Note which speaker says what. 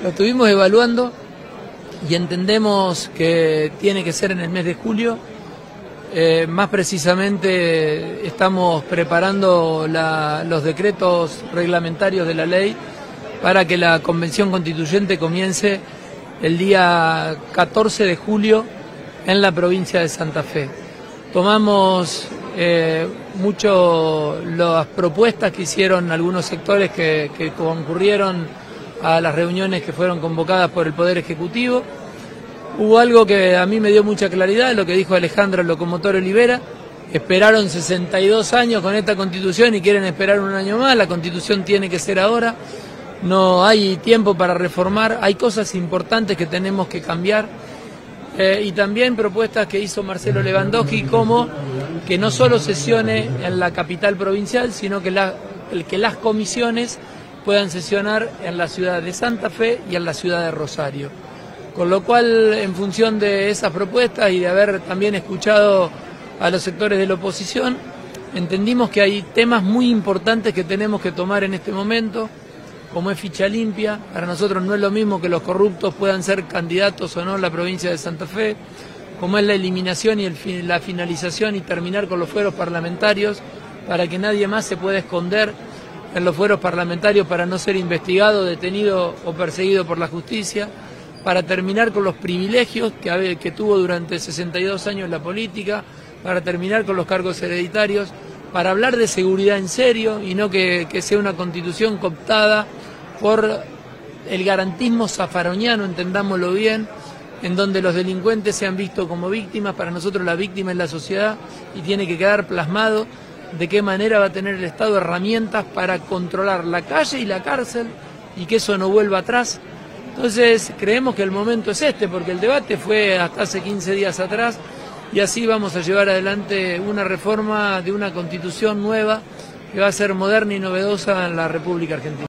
Speaker 1: Lo estuvimos evaluando y entendemos que tiene que ser en el mes de julio. Más precisamente estamos preparando los decretos reglamentarios de la ley para que la Convención Constituyente comience el día 14 de julio en la provincia de Santa Fe. Tomamos mucho las propuestas que hicieron algunos sectores que concurrieron a las reuniones que fueron convocadas por el Poder Ejecutivo. Hubo algo que a mí me dio mucha claridad, lo que dijo Alejandro Locomotor Olivera. Esperaron 62 años con esta Constitución y quieren esperar un año más. La Constitución tiene que ser ahora. No hay tiempo para reformar, hay cosas importantes que tenemos que cambiar. Y también propuestas que hizo Marcelo Lewandowski, como que no solo sesione en la capital provincial, sino que las comisiones puedan sesionar en la ciudad de Santa Fe y en la ciudad de Rosario. Con lo cual, en función de esas propuestas y de haber también escuchado a los sectores de la oposición, entendimos que hay temas muy importantes que tenemos que tomar en este momento, como es ficha limpia. Para nosotros no es lo mismo que los corruptos puedan ser candidatos o no en la provincia de Santa Fe, como es la eliminación y la finalización y terminar con los fueros parlamentarios, para que nadie más se pueda esconder en los fueros parlamentarios para no ser investigado, detenido o perseguido por la justicia, para terminar con los privilegios que tuvo durante 62 años la política, para terminar con los cargos hereditarios, para hablar de seguridad en serio y no que sea una constitución cooptada por el garantismo zafaroniano, entendámoslo bien, en donde los delincuentes se han visto como víctimas. Para nosotros la víctima es la sociedad y tiene que quedar plasmado de qué manera va a tener el Estado herramientas para controlar la calle y la cárcel y que eso no vuelva atrás. Entonces creemos que el momento es este, porque el debate fue hasta hace 15 días atrás y así vamos a llevar adelante una reforma de una constitución nueva que va a ser moderna y novedosa en la República Argentina.